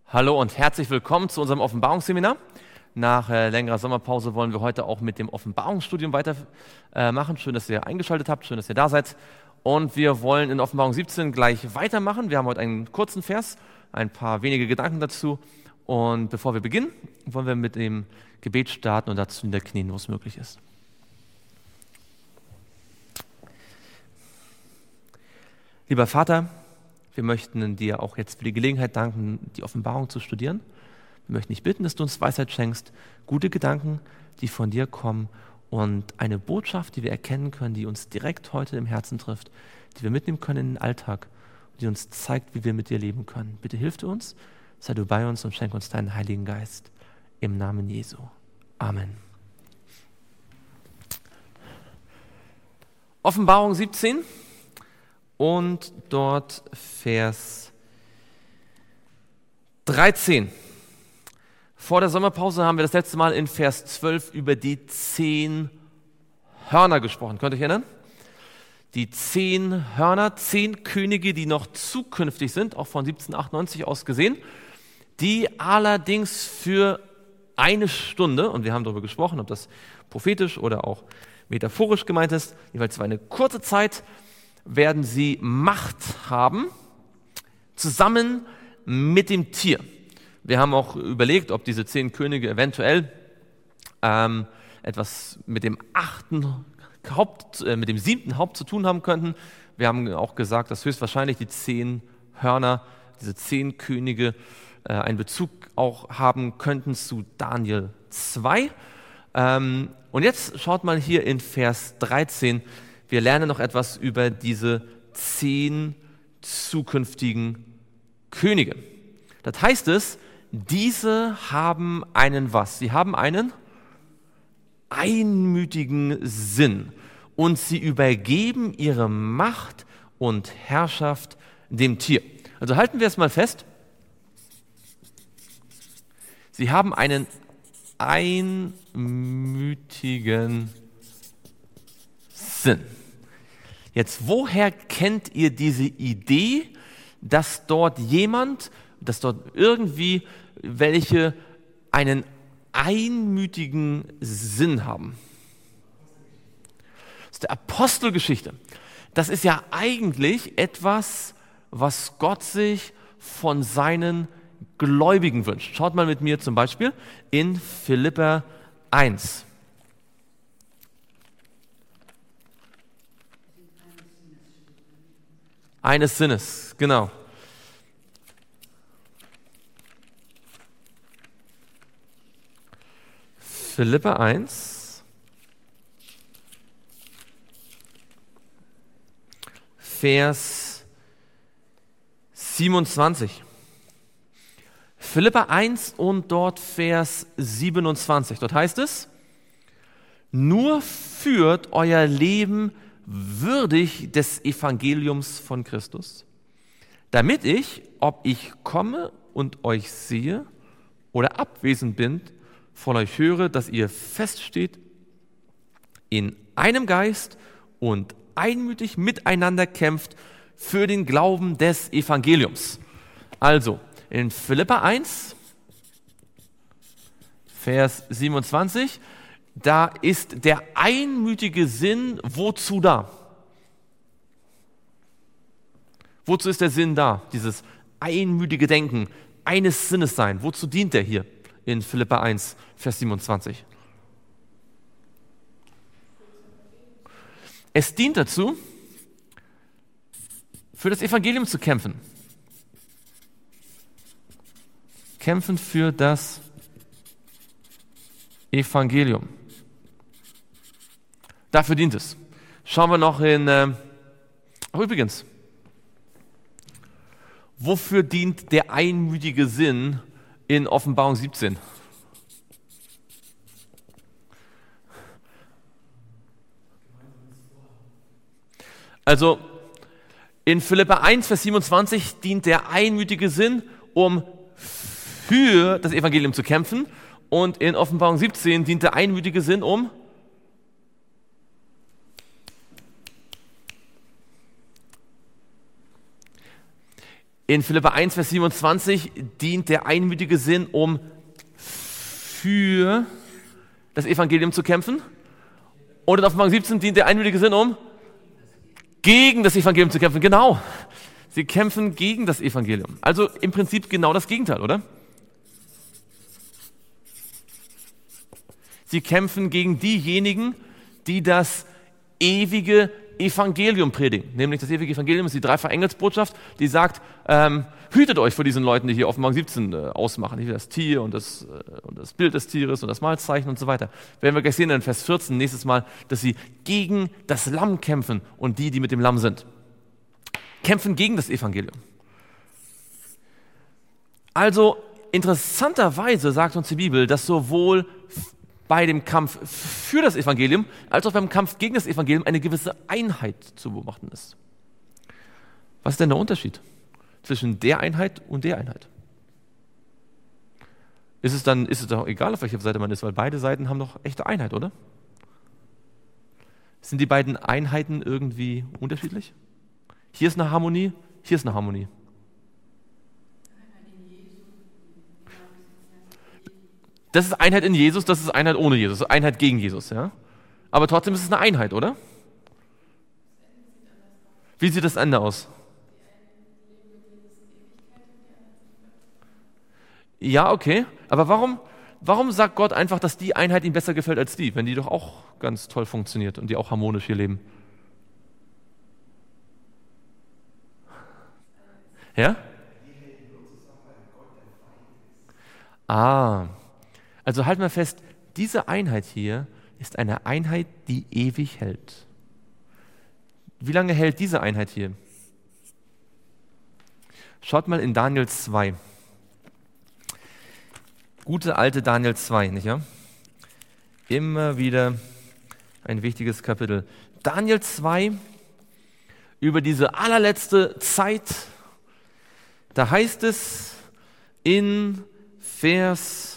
Hallo und herzlich willkommen zu unserem Offenbarungsseminar. Nach längerer Sommerpause wollen wir heute auch mit dem Offenbarungsstudium weitermachen. Schön, dass ihr eingeschaltet habt, schön, dass ihr da seid. Und wir wollen in Offenbarung 17 gleich weitermachen. Wir haben heute einen kurzen Vers, ein paar wenige Gedanken dazu. Und bevor wir beginnen, wollen wir mit dem Gebet starten und dazu niederknien, wo es möglich ist. Lieber Vater, wir möchten dir auch jetzt für die Gelegenheit danken, die Offenbarung zu studieren. Wir möchten dich bitten, dass du uns Weisheit schenkst, gute Gedanken, die von dir kommen und eine Botschaft, die wir erkennen können, die uns direkt heute im Herzen trifft, die wir mitnehmen können in den Alltag und die uns zeigt, wie wir mit dir leben können. Bitte hilf du uns, sei du bei uns und schenk uns deinen Heiligen Geist. Im Namen Jesu. Amen. Offenbarung 17. Und dort Vers 13. Vor der Sommerpause haben wir das letzte Mal in Vers 12 über die 10 Hörner gesprochen. Könnt ihr euch erinnern? Die 10 Hörner, 10 Könige, die noch zukünftig sind, auch von 1798 aus gesehen, die allerdings für eine Stunde, und wir haben darüber gesprochen, ob das prophetisch oder auch metaphorisch gemeint ist, jeweils für eine kurze Zeit, werden sie Macht haben, zusammen mit dem Tier. Wir haben auch überlegt, ob diese 10 Könige eventuell etwas mit dem 7. Haupt zu tun haben könnten. Wir haben auch gesagt, dass höchstwahrscheinlich die 10 Hörner, diese 10 Könige, einen Bezug auch haben könnten zu Daniel 2. Und jetzt schaut mal hier in Vers 13, wir lernen noch etwas über diese 10 zukünftigen Könige. Das heißt es, diese haben einen was? Sie haben einen einmütigen Sinn und sie übergeben ihre Macht und Herrschaft dem Tier. Also halten wir es mal fest. Sie haben einen einmütigen Sinn. Jetzt, woher kennt ihr diese Idee, dass dort irgendwie welche einen einmütigen Sinn haben? Das ist der Apostelgeschichte. Das ist ja eigentlich etwas, was Gott sich von seinen Gläubigen wünscht. Schaut mal mit mir zum Beispiel in Philipper 1. Eines Sinnes, genau. Philipper 1, Vers 27. Philipper 1 und dort Vers 27. Dort heißt es: Nur führt euer Leben würdig des Evangeliums von Christus, damit ich, ob ich komme und euch sehe oder abwesend bin, von euch höre, dass ihr feststeht in einem Geist und einmütig miteinander kämpft für den Glauben des Evangeliums. Also, in Philipper 1, Vers 27, da ist der einmütige Sinn wozu da? Wozu ist der Sinn da? Dieses einmütige Denken, eines Sinnes sein. Wozu dient der hier in Philipper 1, Vers 27? Es dient dazu, für das Evangelium zu kämpfen. Kämpfen für das Evangelium. Dafür dient es. Schauen wir noch übrigens, wofür dient der einmütige Sinn in Offenbarung 17? Also in Philipper 1, Vers 27 dient der einmütige Sinn, um für das Evangelium zu kämpfen, und in Offenbarung 17 dient der einmütige Sinn, um In Philipper 1, Vers 27 dient der einmütige Sinn, um für das Evangelium zu kämpfen. Und in Offenbarung 17 dient der einmütige Sinn, um gegen das Evangelium zu kämpfen. Genau. Sie kämpfen gegen das Evangelium. Also im Prinzip genau das Gegenteil, oder? Sie kämpfen gegen diejenigen, die das ewige Evangelium predigen. Nämlich das ewige Evangelium ist die Dreifach-Engelsbotschaft, die sagt, hütet euch vor diesen Leuten, die hier Offenbarung 17 ausmachen. Hier das Tier und das Bild des Tieres und das Malzeichen und so weiter. Werden wir gleich sehen in Vers 14 nächstes Mal, dass sie gegen das Lamm kämpfen und die mit dem Lamm sind. Kämpfen gegen das Evangelium. Also interessanterweise sagt uns die Bibel, dass sowohl bei dem Kampf für das Evangelium als auch beim Kampf gegen das Evangelium eine gewisse Einheit zu beobachten ist. Was ist denn der Unterschied zwischen der Einheit und der Einheit? Ist es doch egal, auf welcher Seite man ist, weil beide Seiten haben doch echte Einheit, oder? Sind die beiden Einheiten irgendwie unterschiedlich? Hier ist eine Harmonie, hier ist eine Harmonie. Das ist Einheit in Jesus, das ist Einheit ohne Jesus, Einheit gegen Jesus. Ja? Aber trotzdem ist es eine Einheit, oder? Wie sieht das Ende aus? Ja, okay. Aber warum sagt Gott einfach, dass die Einheit ihm besser gefällt als die, wenn die doch auch ganz toll funktioniert und die auch harmonisch hier leben? Ja? Also halten wir fest, diese Einheit hier ist eine Einheit, die ewig hält. Wie lange hält diese Einheit hier? Schaut mal in Daniel 2. Gute alte Daniel 2, nicht wahr? Immer wieder ein wichtiges Kapitel. Daniel 2, über diese allerletzte Zeit, da heißt es in Vers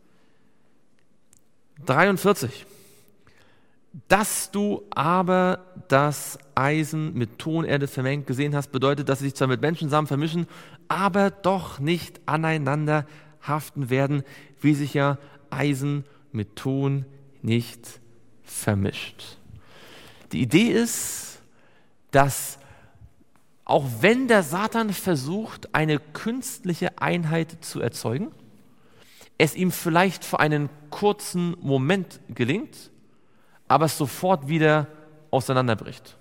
43, dass du aber das Eisen mit Tonerde vermengt gesehen hast, bedeutet, dass sie sich zwar mit Menschensamen vermischen, aber doch nicht aneinander haften werden, wie sich ja Eisen mit Ton nicht vermischt. Die Idee ist, dass auch wenn der Satan versucht, eine künstliche Einheit zu erzeugen, es ihm vielleicht für einen kurzen Moment gelingt, aber es sofort wieder auseinanderbricht.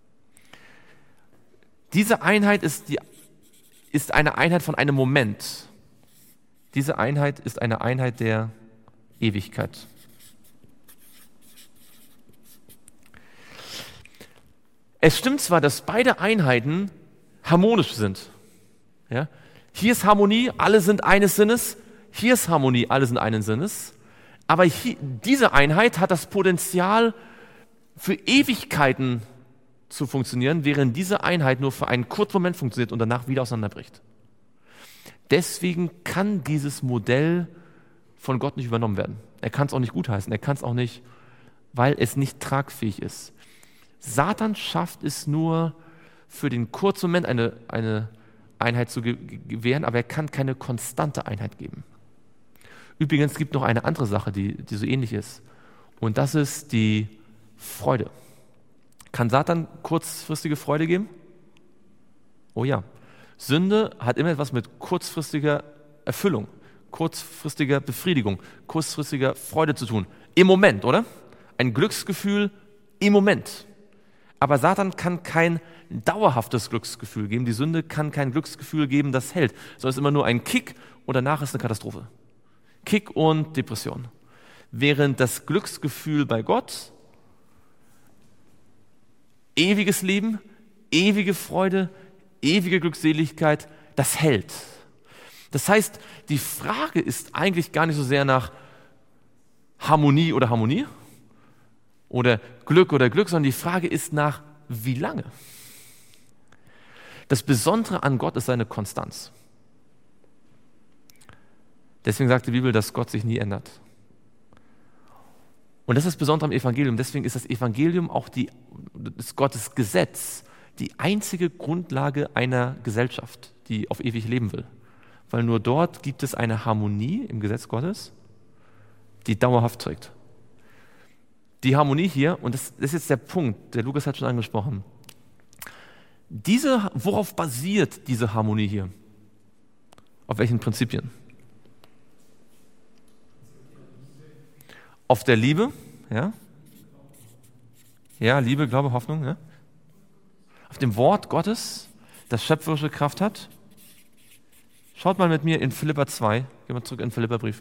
Diese Einheit ist eine Einheit von einem Moment. Diese Einheit ist eine Einheit der Ewigkeit. Es stimmt zwar, dass beide Einheiten harmonisch sind. Ja? Hier ist Harmonie, alle sind eines Sinnes. Hier ist Harmonie, alle sind einen Sinnes. Aber diese Einheit hat das Potenzial, für Ewigkeiten zu funktionieren, während diese Einheit nur für einen kurzen Moment funktioniert und danach wieder auseinanderbricht. Deswegen kann dieses Modell von Gott nicht übernommen werden. Er kann es auch nicht gutheißen, er kann es auch nicht, weil es nicht tragfähig ist. Satan schafft es nur, für den kurzen Moment eine Einheit zu gewähren, aber er kann keine konstante Einheit geben. Übrigens gibt es noch eine andere Sache, die so ähnlich ist. Und das ist die Freude. Kann Satan kurzfristige Freude geben? Oh ja. Sünde hat immer etwas mit kurzfristiger Erfüllung, kurzfristiger Befriedigung, kurzfristiger Freude zu tun. Im Moment, oder? Ein Glücksgefühl im Moment. Aber Satan kann kein dauerhaftes Glücksgefühl geben. Die Sünde kann kein Glücksgefühl geben, das hält. Sondern es ist immer nur ein Kick und danach ist eine Katastrophe. Kick und Depression. Während das Glücksgefühl bei Gott ewiges Leben, ewige Freude, ewige Glückseligkeit, das hält. Das heißt, die Frage ist eigentlich gar nicht so sehr nach Harmonie oder Harmonie oder Glück, sondern die Frage ist nach wie lange. Das Besondere an Gott ist seine Konstanz. Deswegen sagt die Bibel, dass Gott sich nie ändert. Und das ist das Besondere am Evangelium. Deswegen ist das Evangelium auch ist Gottes Gesetz, die einzige Grundlage einer Gesellschaft, die auf ewig leben will. Weil nur dort gibt es eine Harmonie im Gesetz Gottes, die dauerhaft trägt. Die Harmonie hier, und das ist jetzt der Punkt, der Lukas hat schon angesprochen, worauf basiert diese Harmonie hier? Auf welchen Prinzipien? Auf der Liebe, ja? Ja, Liebe, Glaube, Hoffnung, ja? Auf dem Wort Gottes, das schöpferische Kraft hat. Schaut mal mit mir in Philipper 2, gehen wir zurück in den Philipperbrief.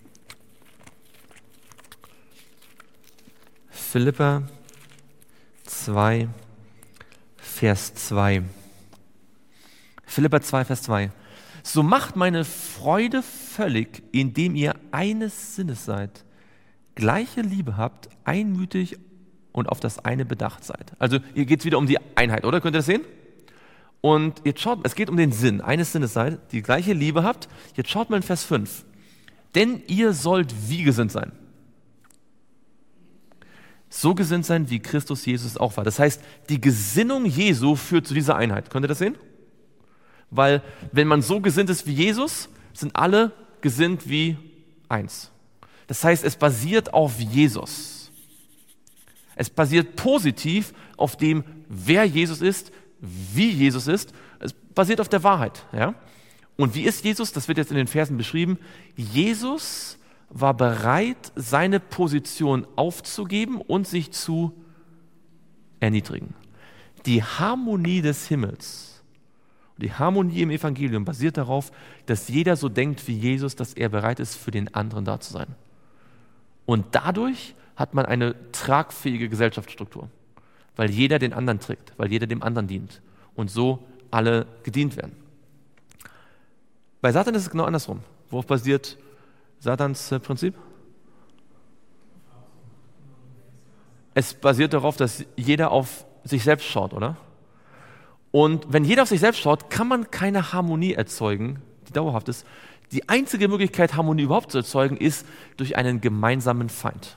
Philipper 2, Vers 2. Philipper 2, Vers 2. So macht meine Freude völlig, indem ihr eines Sinnes seid, gleiche Liebe habt, einmütig und auf das eine bedacht seid. Also hier geht es wieder um die Einheit, oder? Könnt ihr das sehen? Und jetzt schaut, es geht um den Sinn, eines Sinnes seid, die gleiche Liebe habt. Jetzt schaut mal in Vers 5. Denn ihr sollt wie gesinnt sein. So gesinnt sein, wie Christus Jesus auch war. Das heißt, die Gesinnung Jesu führt zu dieser Einheit. Könnt ihr das sehen? Weil wenn man so gesinnt ist wie Jesus, sind alle gesinnt wie eins. Das heißt, es basiert auf Jesus. Es basiert positiv auf dem, wer Jesus ist, wie Jesus ist. Es basiert auf der Wahrheit. Ja? Und wie ist Jesus? Das wird jetzt in den Versen beschrieben. Jesus war bereit, seine Position aufzugeben und sich zu erniedrigen. Die Harmonie des Himmels, die Harmonie im Evangelium basiert darauf, dass jeder so denkt wie Jesus, dass er bereit ist, für den anderen da zu sein. Und dadurch hat man eine tragfähige Gesellschaftsstruktur, weil jeder den anderen trägt, weil jeder dem anderen dient und so alle gedient werden. Bei Satan ist es genau andersrum. Worauf basiert Satans Prinzip? Es basiert darauf, dass jeder auf sich selbst schaut, oder? Und wenn jeder auf sich selbst schaut, kann man keine Harmonie erzeugen, die dauerhaft ist. Die einzige Möglichkeit, Harmonie überhaupt zu erzeugen, ist durch einen gemeinsamen Feind.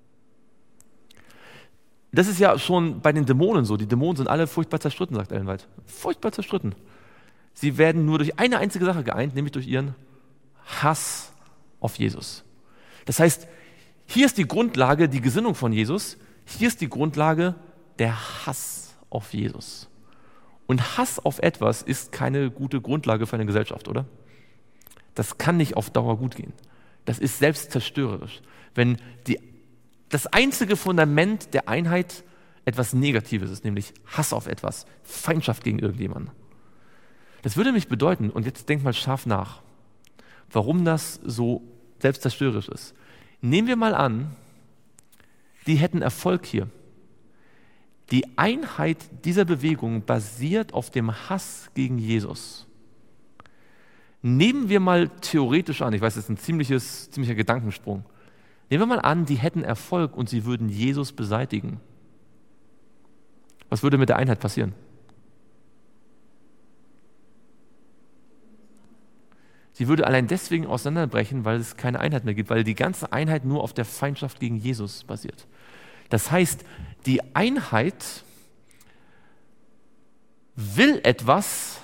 Das ist ja schon bei den Dämonen so. Die Dämonen sind alle furchtbar zerstritten, sagt Ellen White. Furchtbar zerstritten. Sie werden nur durch eine einzige Sache geeint, nämlich durch ihren Hass auf Jesus. Das heißt, hier ist die Grundlage, die Gesinnung von Jesus. Hier ist die Grundlage, der Hass auf Jesus. Und Hass auf etwas ist keine gute Grundlage für eine Gesellschaft, oder? Das kann nicht auf Dauer gut gehen. Das ist selbstzerstörerisch. Wenn das einzige Fundament der Einheit etwas Negatives ist, nämlich Hass auf etwas, Feindschaft gegen irgendjemanden. Das würde mich bedeuten, und jetzt denk mal scharf nach, warum das so selbstzerstörerisch ist. Nehmen wir mal an, die hätten Erfolg hier. Die Einheit dieser Bewegung basiert auf dem Hass gegen Jesus. Nehmen wir mal theoretisch an, ich weiß, das ist ein ziemlicher Gedankensprung. Nehmen wir mal an, die hätten Erfolg und sie würden Jesus beseitigen. Was würde mit der Einheit passieren? Sie würde allein deswegen auseinanderbrechen, weil es keine Einheit mehr gibt, weil die ganze Einheit nur auf der Feindschaft gegen Jesus basiert. Das heißt, die Einheit will etwas,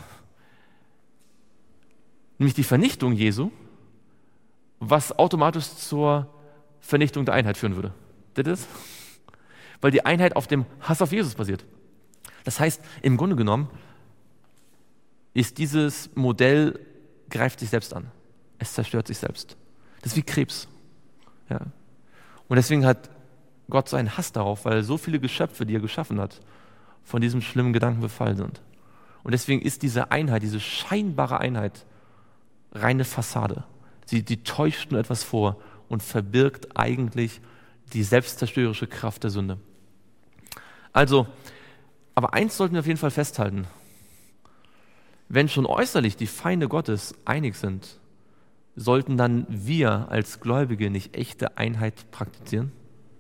nämlich die Vernichtung Jesu, was automatisch zur Vernichtung der Einheit führen würde. Das ist? Weil die Einheit auf dem Hass auf Jesus basiert. Das heißt, im Grunde genommen ist dieses Modell, greift sich selbst an. Es zerstört sich selbst. Das ist wie Krebs. Ja. Und deswegen hat Gott so einen Hass darauf, weil so viele Geschöpfe, die er geschaffen hat, von diesem schlimmen Gedanken befallen sind. Und deswegen ist diese Einheit, diese scheinbare Einheit, reine Fassade. Die täuscht nur etwas vor und verbirgt eigentlich die selbstzerstörerische Kraft der Sünde. Also, aber eins sollten wir auf jeden Fall festhalten. Wenn schon äußerlich die Feinde Gottes einig sind, sollten dann wir als Gläubige nicht echte Einheit praktizieren?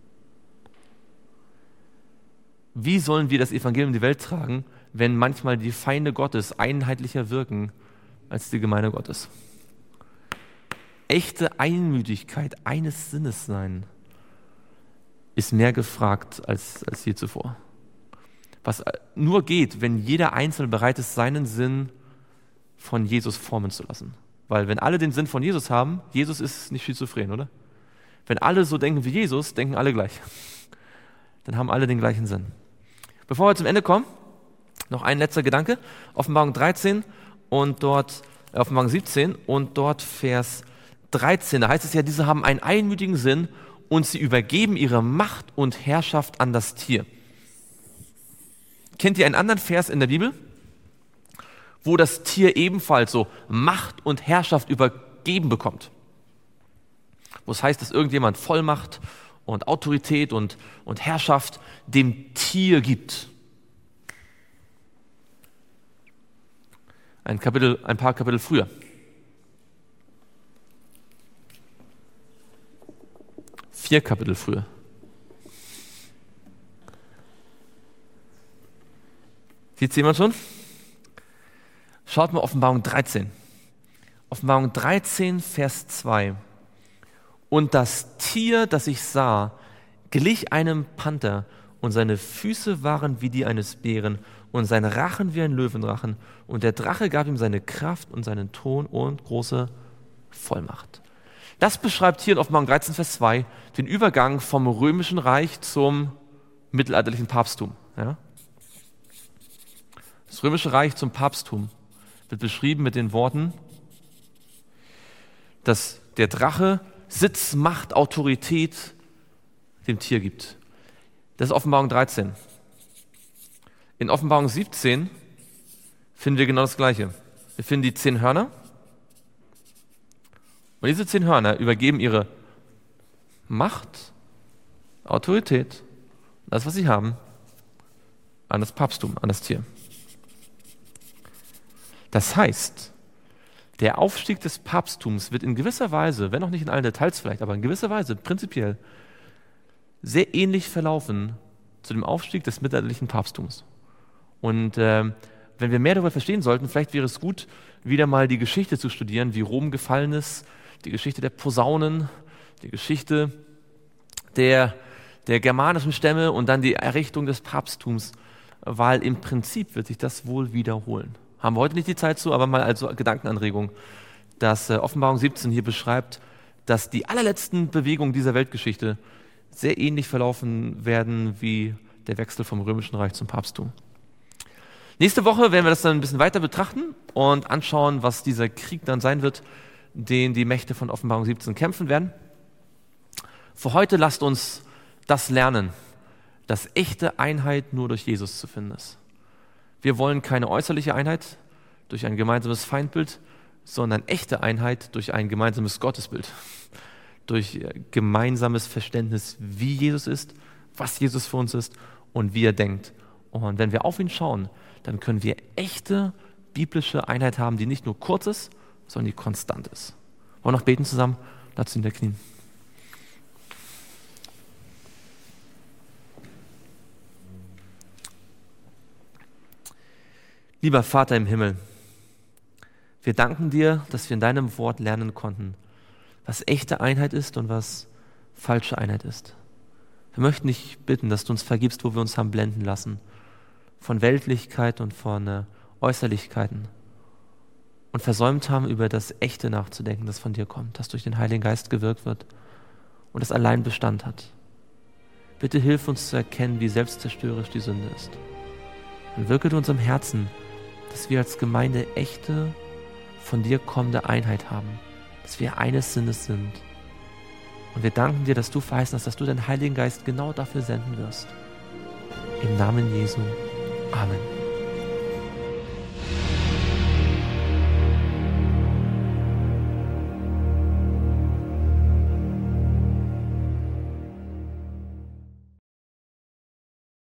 Wie sollen wir das Evangelium in die Welt tragen, wenn manchmal die Feinde Gottes einheitlicher wirken als die Gemeinde Gottes? Echte Einmütigkeit, eines Sinnes sein, ist mehr gefragt als je zuvor. was nur geht, wenn jeder Einzelne bereit ist, seinen Sinn von Jesus formen zu lassen. Weil wenn alle den Sinn von Jesus haben, Jesus ist nicht schizophren, oder? Wenn alle so denken wie Jesus, denken alle gleich. Dann haben alle den gleichen Sinn. Bevor wir zum Ende kommen, noch ein letzter Gedanke. Offenbarung 13 und dort, Offenbarung 17 und dort Vers 13. Da heißt es ja, diese haben einen einmütigen Sinn und sie übergeben ihre Macht und Herrschaft an das Tier. Kennt ihr einen anderen Vers in der Bibel, wo das Tier ebenfalls so Macht und Herrschaft übergeben bekommt? Wo es heißt, dass irgendjemand Vollmacht und Autorität und Herrschaft dem Tier gibt. Ein paar Kapitel früher. 4 Kapitel früher. Sieht jemand schon? Schaut mal Offenbarung 13. Offenbarung 13, Vers 2. Und das Tier, das ich sah, glich einem Panther, und seine Füße waren wie die eines Bären, und sein Rachen wie ein Löwenrachen. Und der Drache gab ihm seine Kraft und seinen Thron und große Vollmacht. Das beschreibt hier in Offenbarung 13, Vers 2 den Übergang vom römischen Reich zum mittelalterlichen Papsttum. Ja? Das römische Reich zum Papsttum wird beschrieben mit den Worten, dass der Drache Sitz, Macht, Autorität dem Tier gibt. Das ist Offenbarung 13. In Offenbarung 17 finden wir genau das Gleiche. Wir finden die 10 Hörner. Und diese 10 Hörner übergeben ihre Macht, Autorität, das, was sie haben, an das Papsttum, an das Tier. Das heißt, der Aufstieg des Papsttums wird in gewisser Weise, wenn auch nicht in allen Details vielleicht, aber in gewisser Weise prinzipiell sehr ähnlich verlaufen zu dem Aufstieg des mittelalterlichen Papsttums. Und wenn wir mehr darüber verstehen sollten, vielleicht wäre es gut, wieder mal die Geschichte zu studieren, wie Rom gefallen ist, die Geschichte der Posaunen, die Geschichte der germanischen Stämme und dann die Errichtung des Papsttums, weil im Prinzip wird sich das wohl wiederholen. Haben wir heute nicht die Zeit zu, aber mal als Gedankenanregung, dass Offenbarung 17 hier beschreibt, dass die allerletzten Bewegungen dieser Weltgeschichte sehr ähnlich verlaufen werden wie der Wechsel vom Römischen Reich zum Papsttum. Nächste Woche werden wir das dann ein bisschen weiter betrachten und anschauen, was dieser Krieg dann sein wird, den die Mächte von Offenbarung 17 kämpfen werden. Für heute lasst uns das lernen, dass echte Einheit nur durch Jesus zu finden ist. Wir wollen keine äußerliche Einheit durch ein gemeinsames Feindbild, sondern echte Einheit durch ein gemeinsames Gottesbild, durch gemeinsames Verständnis, wie Jesus ist, was Jesus für uns ist und wie er denkt. Und wenn wir auf ihn schauen, dann können wir echte biblische Einheit haben, die nicht nur kurz ist, sondern die konstant ist. Wollen wir noch beten zusammen? Dazu in der Knien. Lieber Vater im Himmel, wir danken dir, dass wir in deinem Wort lernen konnten, was echte Einheit ist und was falsche Einheit ist. Wir möchten dich bitten, dass du uns vergibst, wo wir uns haben blenden lassen von Weltlichkeit und von Äußerlichkeiten und versäumt haben, über das Echte nachzudenken, das von dir kommt, das durch den Heiligen Geist gewirkt wird und das allein Bestand hat. Bitte hilf uns zu erkennen, wie selbstzerstörerisch die Sünde ist. Und wirke du unserem Herzen, dass wir als Gemeinde echte, von dir kommende Einheit haben, dass wir eines Sinnes sind. Und wir danken dir, dass du verheißen hast, dass du deinen Heiligen Geist genau dafür senden wirst. Im Namen Jesu. Amen.